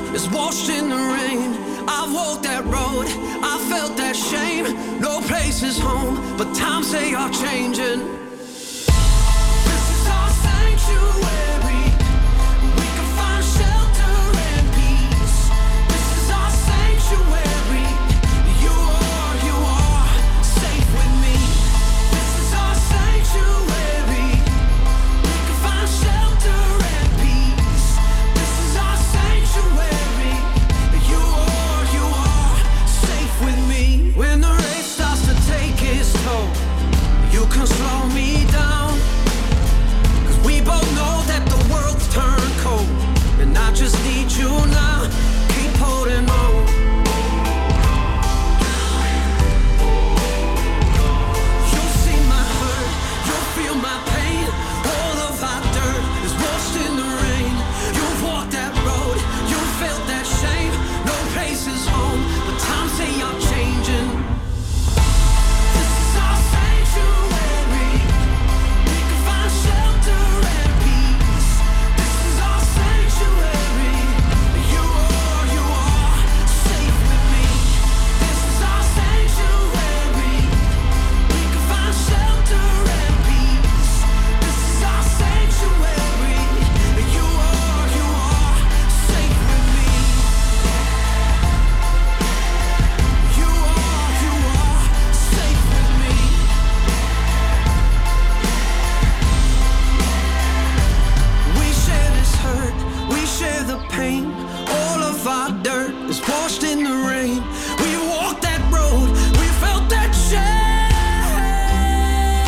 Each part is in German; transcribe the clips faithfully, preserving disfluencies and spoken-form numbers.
is washed in the rain. I've walked that road, I felt that shame. No place is home, but times they are changing. This is our sanctuary. We can find shelter and peace. This is our sanctuary. You are, you are safe with me. This is our sanctuary. We can find shelter and peace. This is our sanctuary. You are, you are safe with me. When the rain starts to take its toll, you can slow me down. Cause we both know that the world's turned cold, and I just need you now. Keep holding on. You'll see my hurt, you'll feel my pain. All of our dirt is washed in the rain. You've walked that road, you felt that shame. No place is home, but times they are changing. This is our sanctuary. We can find shelter and peace. This is our sanctuary. You are, you are safe with me. This is our sanctuary. We can find shelter and peace. This is our sanctuary. You are, you are safe with me. You are, you are safe with me. We share this hurt, we share the pain. All of our dirt is washed in the rain. We walked that road, we felt that shame.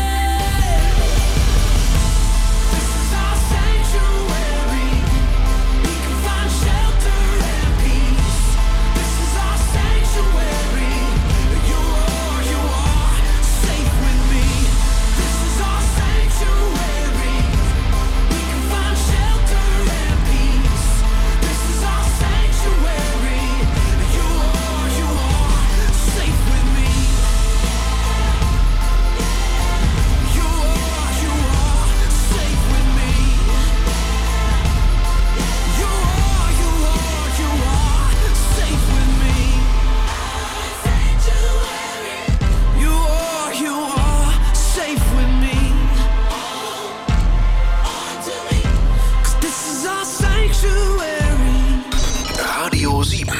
This is our sanctuary. We can find shelter and peace. This is our sanctuary. You are, you are safe with me. This is our sanctuary. We can find shelter and peace. This is our sanctuary. You are, you are safe with me. You are, you are safe with me. You are, you are, you are safe with me. Sanctuary. You are, you are safe with me. Cause this is our sanctuary. Radio sieben.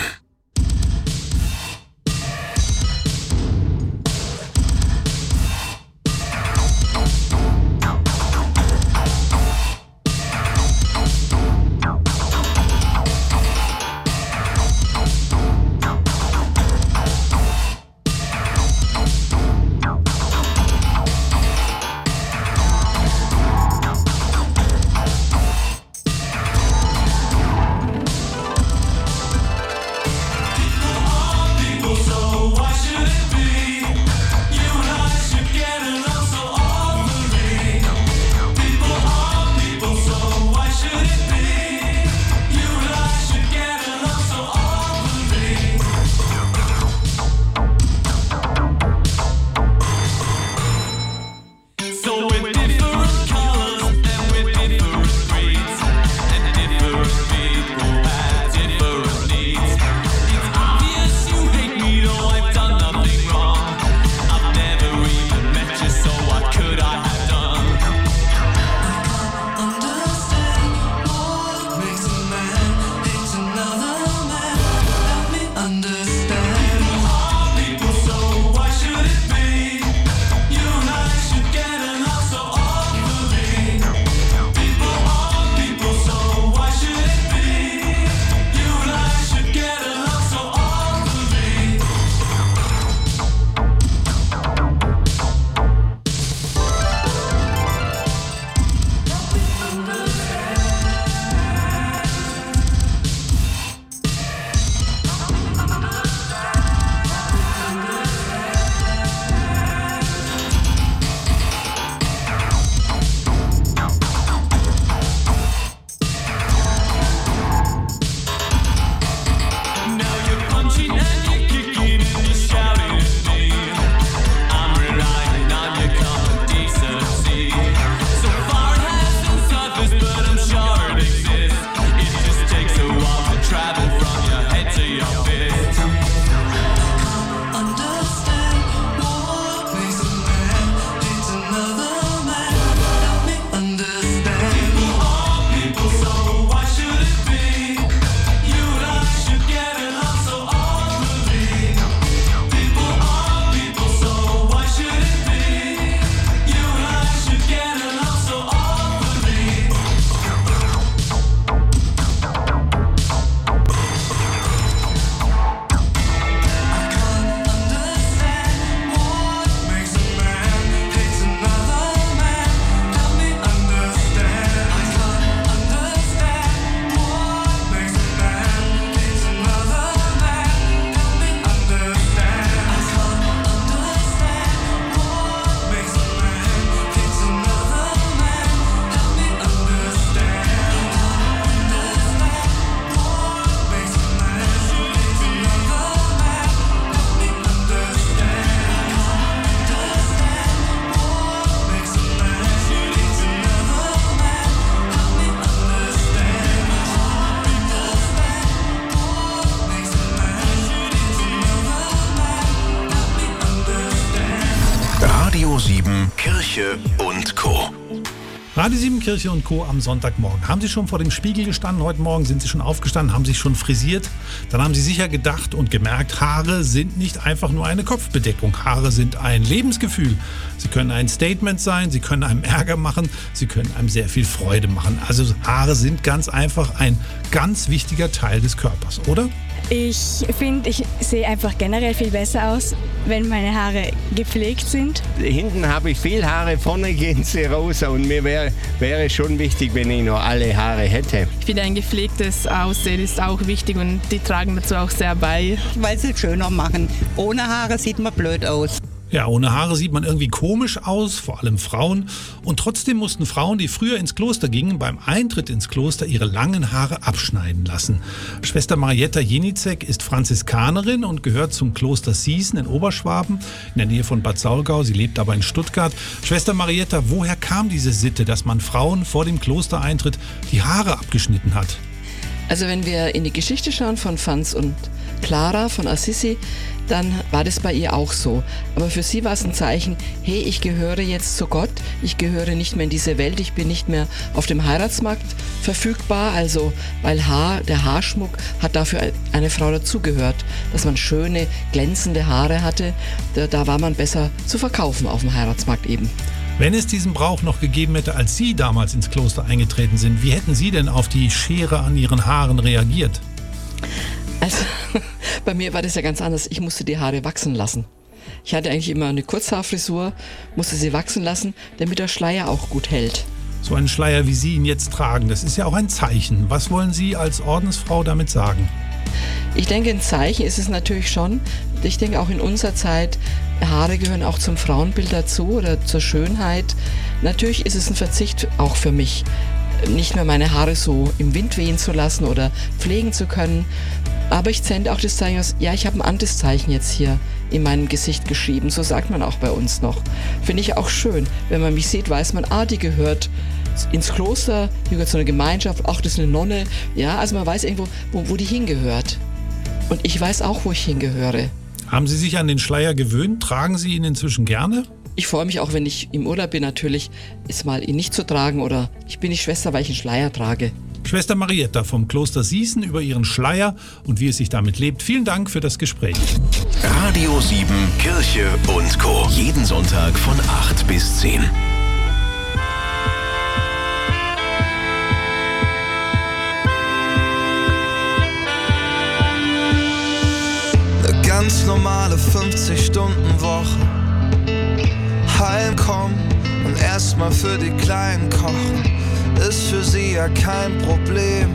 Kirche und Co. Radio sieben, Kirche und Co. am Sonntagmorgen. Haben Sie schon vor dem Spiegel gestanden heute Morgen? Sind Sie schon aufgestanden? Haben sich schon frisiert? Dann haben Sie sicher gedacht und gemerkt, Haare sind nicht einfach nur eine Kopfbedeckung. Haare sind ein Lebensgefühl. Sie können ein Statement sein, sie können einem Ärger machen, sie können einem sehr viel Freude machen. Also Haare sind ganz einfach ein ganz wichtiger Teil des Körpers, oder? Ich finde, ich sehe einfach generell viel besser aus, wenn meine Haare gepflegt sind. Hinten habe ich viel Haare, vorne gehen sie raus und mir wäre wäre schon wichtig, wenn ich noch alle Haare hätte. Ich finde, ein gepflegtes Aussehen ist auch wichtig und die tragen dazu auch sehr bei. Weil sie es schöner machen. Ohne Haare sieht man blöd aus. Ja, ohne Haare sieht man irgendwie komisch aus, vor allem Frauen. Und trotzdem mussten Frauen, die früher ins Kloster gingen, beim Eintritt ins Kloster ihre langen Haare abschneiden lassen. Schwester Marietta Jenicek ist Franziskanerin und gehört zum Kloster Sießen in Oberschwaben, in der Nähe von Bad Saulgau. Sie lebt aber in Stuttgart. Schwester Marietta, woher kam diese Sitte, dass man Frauen vor dem Klostereintritt die Haare abgeschnitten hat? Also wenn wir in die Geschichte schauen von Franz und Clara von Assisi, dann war das bei ihr auch so. Aber für sie war es ein Zeichen, hey, ich gehöre jetzt zu Gott, ich gehöre nicht mehr in diese Welt, ich bin nicht mehr auf dem Heiratsmarkt verfügbar. Also, weil Haar, der Haarschmuck hat dafür eine Frau dazugehört, dass man schöne, glänzende Haare hatte. Da, da war man besser zu verkaufen auf dem Heiratsmarkt eben. Wenn es diesen Brauch noch gegeben hätte, als Sie damals ins Kloster eingetreten sind, wie hätten Sie denn auf die Schere an Ihren Haaren reagiert? Also, bei mir war das ja ganz anders. Ich musste die Haare wachsen lassen. Ich hatte eigentlich immer eine Kurzhaarfrisur, musste sie wachsen lassen, damit der Schleier auch gut hält. So einen Schleier, wie Sie ihn jetzt tragen, das ist ja auch ein Zeichen. Was wollen Sie als Ordensfrau damit sagen? Ich denke, ein Zeichen ist es natürlich schon. Ich denke auch in unserer Zeit, Haare gehören auch zum Frauenbild dazu oder zur Schönheit. Natürlich ist es ein Verzicht auch für mich, nicht mehr meine Haare so im Wind wehen zu lassen oder pflegen zu können. Aber ich sende auch das Zeichen aus, ja, ich habe ein anderes Zeichen jetzt hier in meinem Gesicht geschrieben. So sagt man auch bei uns noch. Finde ich auch schön. Wenn man mich sieht, weiß man, ah, die gehört ins Kloster, die gehört zu einer Gemeinschaft, auch das ist eine Nonne. Ja, also man weiß irgendwo, wo, wo die hingehört. Und ich weiß auch, wo ich hingehöre. Haben Sie sich an den Schleier gewöhnt? Tragen Sie ihn inzwischen gerne? Ich freue mich auch, wenn ich im Urlaub bin, natürlich, ist mal ihn nicht zu tragen oder ich bin die Schwester, weil ich einen Schleier trage. Schwester Marietta vom Kloster Sießen über ihren Schleier und wie es sich damit lebt. Vielen Dank für das Gespräch. Radio sieben, Kirche und Co. Jeden Sonntag von acht bis zehn. Eine ganz normale fünfzig-Stunden-Woche. Heimkommen und erstmal für die Kleinen kochen, ist für sie ja kein Problem,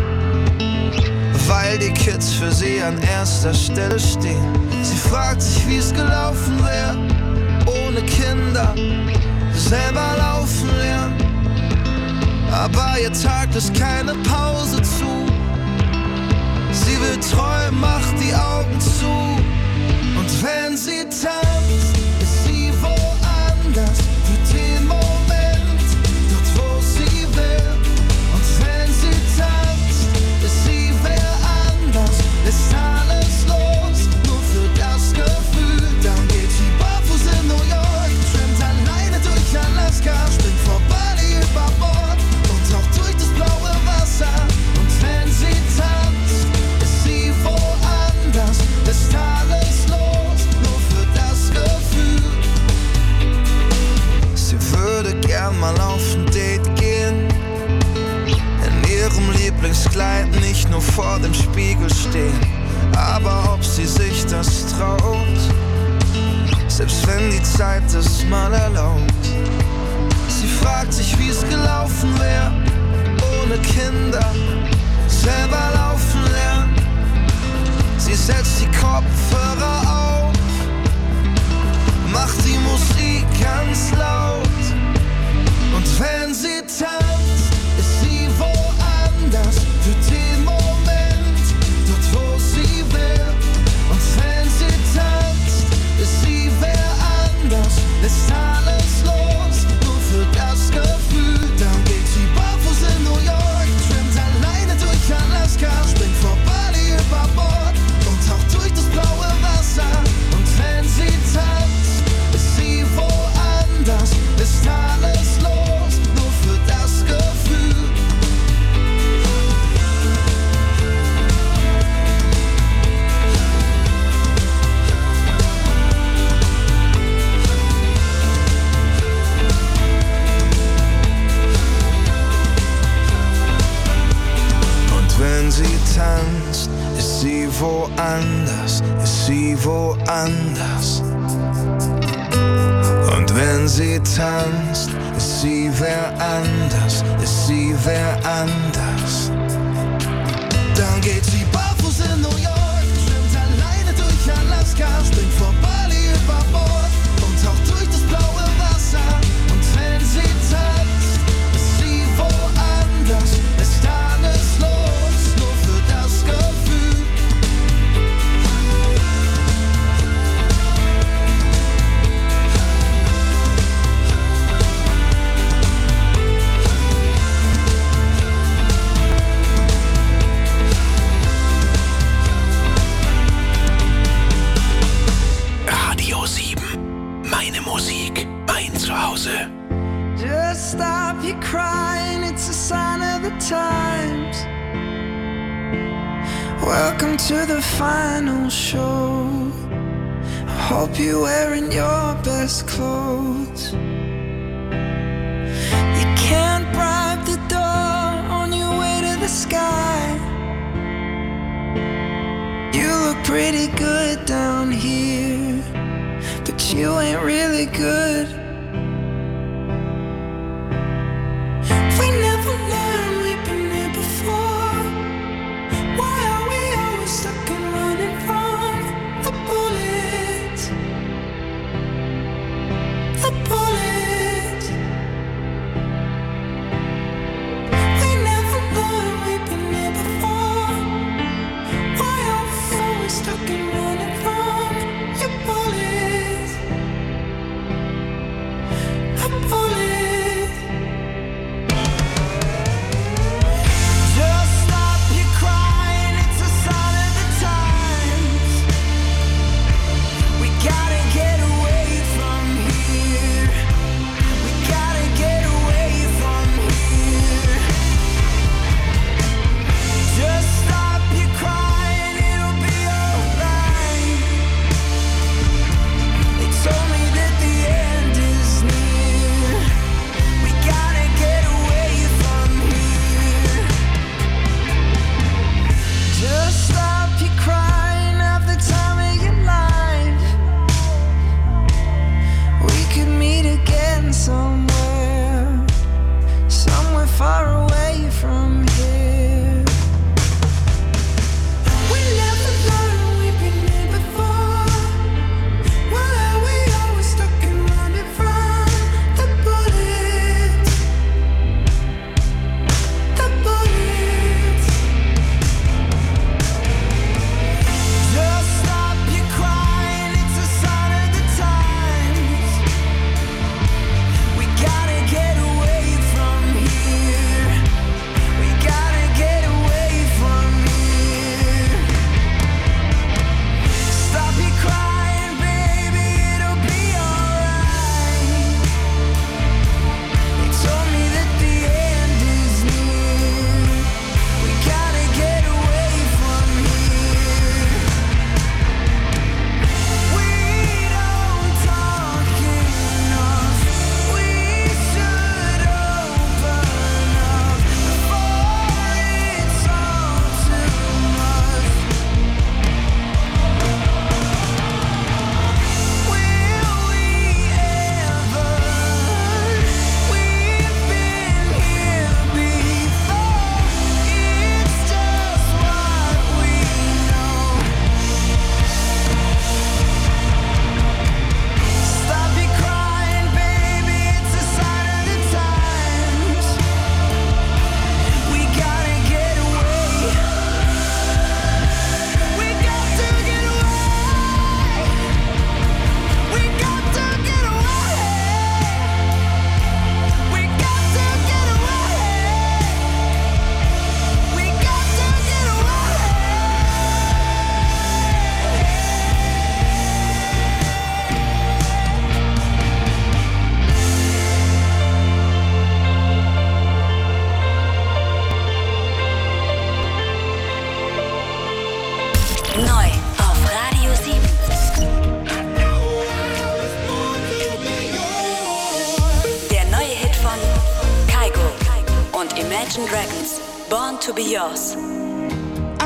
weil die Kids für sie an erster Stelle stehen. Sie fragt sich, wie es gelaufen wäre, ohne Kinder, selber laufen lernen. Aber ihr Tag ist keine Pause zu. Sie will träumen, macht die Augen zu. Und wenn sie tanzt, ist sie woanders für den Moment, dort wo sie will. Und wenn sie tanzt, ist sie wer anders, ist alles los, nur für das Gefühl. Dann geht sie barfuß in New York, schwimmt alleine durch Alaska, springt vor Bali über Bord und taucht durch das blaue Wasser. Und wenn sie tanzt, ist sie woanders, ist alles los, nur für das Gefühl. Sie würde gern mal auf ein Date gehen, in ihrem Lieblingskleid, nicht nur vor dem Spiegel stehen. Aber ob sie sich das traut, selbst wenn die Zeit es mal erlaubt. Sie fragt sich, wie es gelaufen wäre, ohne Kinder, selber laufen lernen. Sie setzt die Kopfhörer auf, macht die Musik ganz laut. Und wenn sie tanzt, ist sie woanders für den Moment, dort wo sie will. Und wenn sie tanzt, ist sie wer anders, ist alles los, nur für das Gefühl. Dann geht sie barfuß in New York, schwimmt alleine durch Alaska, sie tanzt, ist sie woanders, ist sie woanders. Und wenn sie tanzt, ist sie wer anders, ist sie wer anders. Dann geht sie barfuß in New York, schwimmt alleine durch Alaska, springt vor Bali über Bord und taucht durch das blaue Wasser. Und wenn sie tanzt, ist sie woanders, ist alles los, nur für das Gefühl. Radio sieben. Meine Musik, mein Zuhause. Just stop your crying, it's a sign of the times. Welcome to the final show. I hope you're wearing your best clothes. You can't bribe the door on your way to the sky. You look pretty good down here, but you ain't really good. We never learned, we've been here before. Why are we always stuck and running from the bullets? The bullets. We never learned, we've been here before. Why are we always stuck and running from your bullets? The bullets. Just stop your crying, it's a sign of the times. We gotta get away from here. We gotta get away from here. Just stop your crying, it'll be alright. They told me that the end is near. We gotta get away from here. Just stop your crying, have the time of your life. We could meet again somewhere, somewhere far away from here. We never learned, we've been here before. Why are we always stuck and running from the bullets? The bullets. Just stop your crying, it's a sign of the times. We gotta get away from here. We gotta get away from here. Stop your crying, baby, it'll be alright. They told me that the end is near. We gotta get away from here. We don't talk enough. We should open up before it's all too much. Will we ever? We've been here before. It's just what we know. Stop your crying, baby, it's a sign of the times. We gotta get away. We got to get away. We got to get away. We got to get away. We got to get away. Neu auf Radio sieben. Der neue Hit von Kygo und Imagine Dragons, Born to be Yours.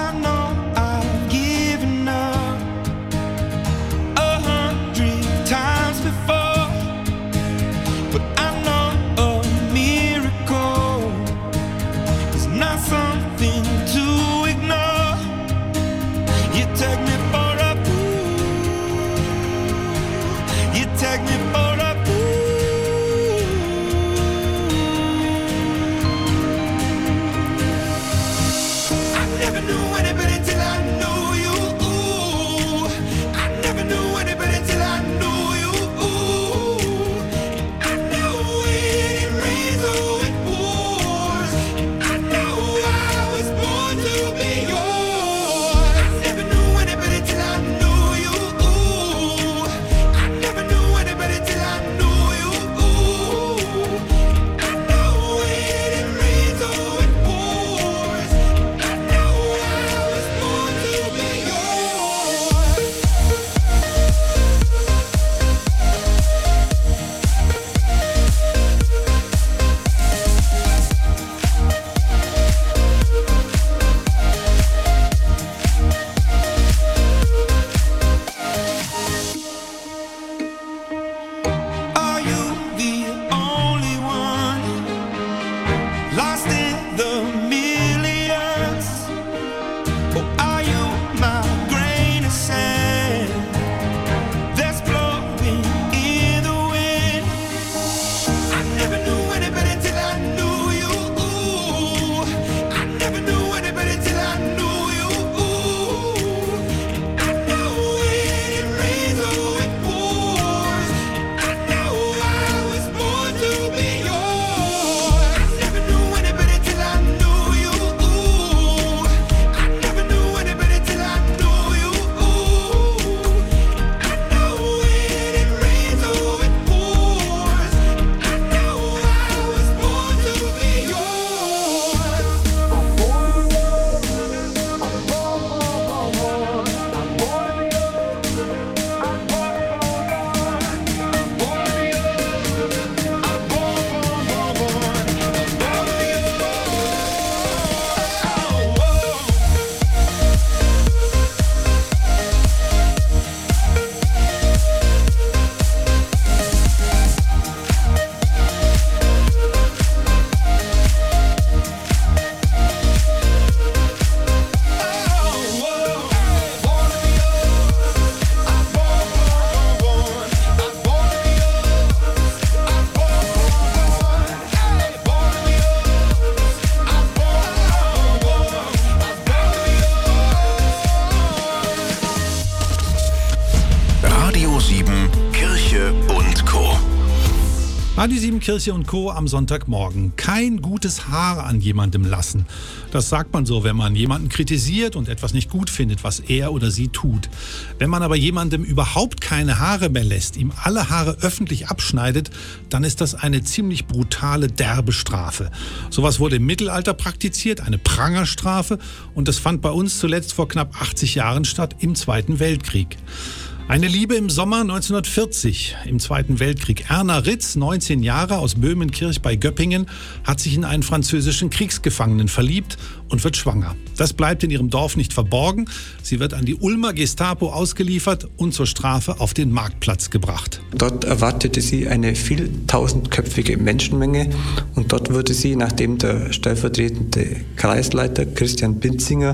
Radio sieben Kirche und Co. am Sonntagmorgen. Kein gutes Haar an jemandem lassen. Das sagt man so, wenn man jemanden kritisiert und etwas nicht gut findet, was er oder sie tut. Wenn man aber jemandem überhaupt keine Haare mehr lässt, ihm alle Haare öffentlich abschneidet, dann ist das eine ziemlich brutale, derbe Strafe. Sowas wurde im Mittelalter praktiziert, eine Prangerstrafe, und das fand bei uns zuletzt vor knapp achtzig Jahren statt, im Zweiten Weltkrieg. Eine Liebe im Sommer neunzehnhundertvierzig, im Zweiten Weltkrieg. Erna Ritz, neunzehn Jahre, aus Böhmenkirch bei Göppingen, hat sich in einen französischen Kriegsgefangenen verliebt und wird schwanger. Das bleibt in ihrem Dorf nicht verborgen. Sie wird an die Ulmer Gestapo ausgeliefert und zur Strafe auf den Marktplatz gebracht. Dort erwartete sie eine vieltausendköpfige Menschenmenge und dort wurde sie, nachdem der stellvertretende Kreisleiter Christian Binzinger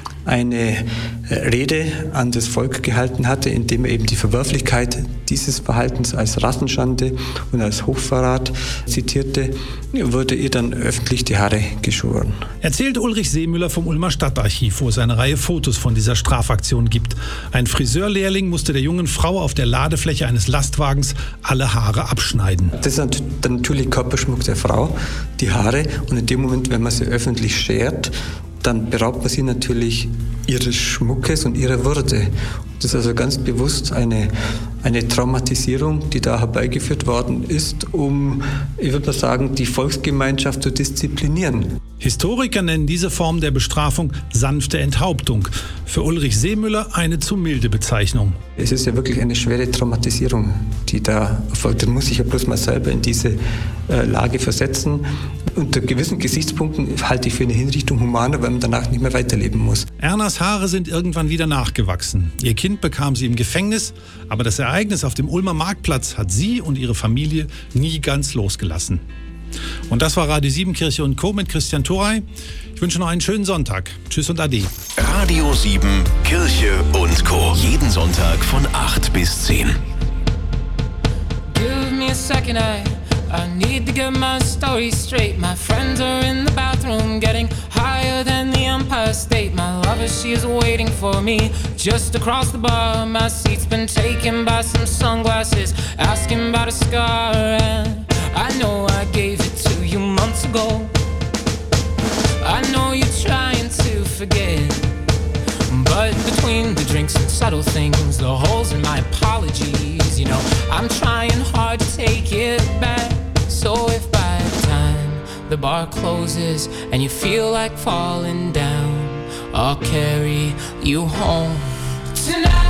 eine Rede an das Volk gehalten hatte, in dem er eben die Verwerflichkeit dieses Verhaltens als Rassenschande und als Hochverrat zitierte, wurde ihr dann öffentlich die Haare geschoren. Erzählt Ulrich Seemüller vom Ulmer Stadtarchiv, wo es eine Reihe Fotos von dieser Strafaktion gibt. Ein Friseurlehrling musste der jungen Frau auf der Ladefläche eines Lastwagens alle Haare abschneiden. Das ist natürlich Körperschmuck der Frau, die Haare. Und in dem Moment, wenn man sie öffentlich schert, dann beraubt man sie natürlich ihres Schmuckes und ihrer Würde. Das ist also ganz bewusst eine, eine Traumatisierung, die da herbeigeführt worden ist, um, ich würde mal sagen, die Volksgemeinschaft zu disziplinieren. Historiker nennen diese Form der Bestrafung sanfte Enthauptung. Für Ulrich Seemüller eine zu milde Bezeichnung. Es ist ja wirklich eine schwere Traumatisierung, die da erfolgt. Da muss ich ja bloß mal selber in diese äh, Lage versetzen. Unter gewissen Gesichtspunkten halte ich für eine Hinrichtung humaner, weil man danach nicht mehr weiterleben muss. Ernas Haare sind irgendwann wieder nachgewachsen. Ihr Kind bekam sie im Gefängnis, aber das Ereignis auf dem Ulmer Marktplatz hat sie und ihre Familie nie ganz losgelassen. Und das war Radio sieben Kirche und Co. mit Christian Thoray. Ich wünsche noch einen schönen Sonntag. Tschüss und Ade. Radio sieben Kirche und Co. Jeden Sonntag von acht bis zehn. Give me a second, I, I need to get my story straight. My friends are in the bathroom getting higher than the Empire State. My lover, she is waiting for me just across the bar. My seat's been taken by some sunglasses, asking about a scar. And I know I gave it to you months ago. I know you're trying to forget, but between the drinks and subtle things, the holes in my apologies, you know, I'm trying hard to take it back. So if by the time the bar closes and you feel like falling down, I'll carry you home tonight.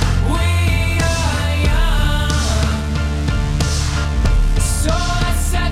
Set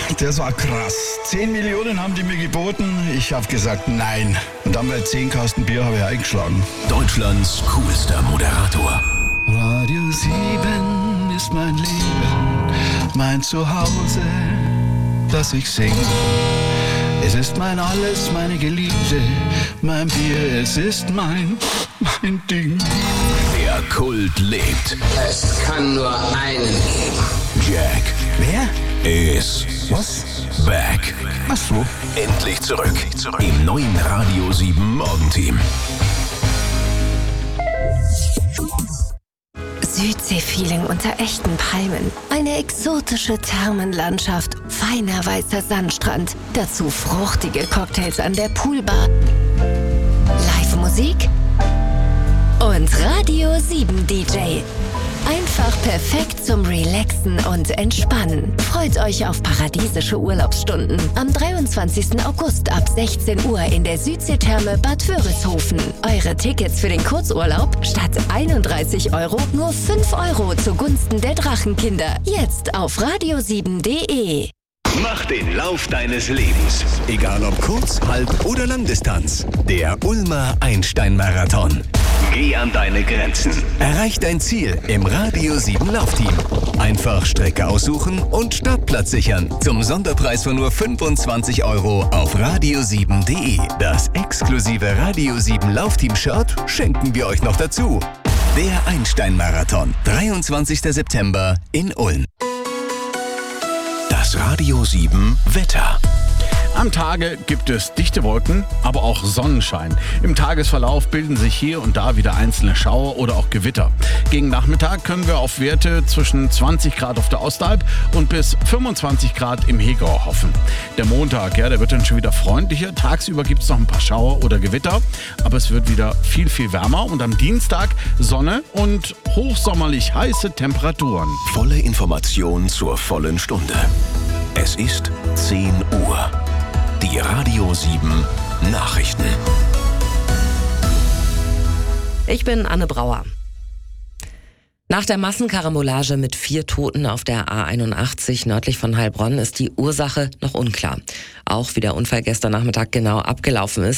das war krass. Zehn Millionen haben die mir geboten. Ich habe gesagt, nein. Und dann bei zehn Kasten Bier habe ich eingeschlagen. Deutschlands coolster Moderator. Radio sieben ist mein Leben, mein Zuhause, das ich sing. Es ist mein Alles, meine Geliebte, mein Bier, es ist mein, mein Ding. Der Kult lebt. Es kann nur einen geben. Jack. Wer? Is. Was? Back. Ach so. Endlich zurück. Im neuen Radio sieben Morgenteam. Südsee-Feeling unter echten Palmen. Eine exotische Thermenlandschaft. Feiner weißer Sandstrand. Dazu fruchtige Cocktails an der Poolbar. Live-Musik und Radio sieben D J. Einfach perfekt zum Relaxen und Entspannen. Freut euch auf paradiesische Urlaubsstunden. Am dreiundzwanzigsten August ab sechzehn Uhr in der Südseetherme Bad Wörishofen. Eure Tickets für den Kurzurlaub statt einunddreißig Euro nur fünf Euro zugunsten der Drachenkinder. Jetzt auf radio sieben punkt de. Mach den Lauf deines Lebens. Egal ob Kurz-, Halb- oder Langdistanz. Der Ulmer Einstein-Marathon. Geh an deine Grenzen. Erreich dein Ziel im Radio sieben Laufteam. Einfach Strecke aussuchen und Startplatz sichern. Zum Sonderpreis von nur fünfundzwanzig Euro auf radio sieben punkt de. Das exklusive Radio sieben Laufteam-Shirt schenken wir euch noch dazu. Der Einstein-Marathon. dreiundzwanzigster September in Ulm. Das Radio sieben Wetter. Am Tage gibt es dichte Wolken, aber auch Sonnenschein. Im Tagesverlauf bilden sich hier und da wieder einzelne Schauer oder auch Gewitter. Gegen Nachmittag können wir auf Werte zwischen zwanzig Grad auf der Ostalb und bis fünfundzwanzig Grad im Hegau hoffen. Der Montag, ja, der wird dann schon wieder freundlicher. Tagsüber gibt es noch ein paar Schauer oder Gewitter, aber es wird wieder viel, viel wärmer. Und am Dienstag Sonne und hochsommerlich heiße Temperaturen. Volle Information zur vollen Stunde. Es ist zehn Uhr. Die Radio sieben Nachrichten. Ich bin Anne Brauer. Nach der Massenkarambolage mit vier Toten auf der A einundachtzig nördlich von Heilbronn ist die Ursache noch unklar. Auch wie der Unfall gestern Nachmittag genau abgelaufen ist.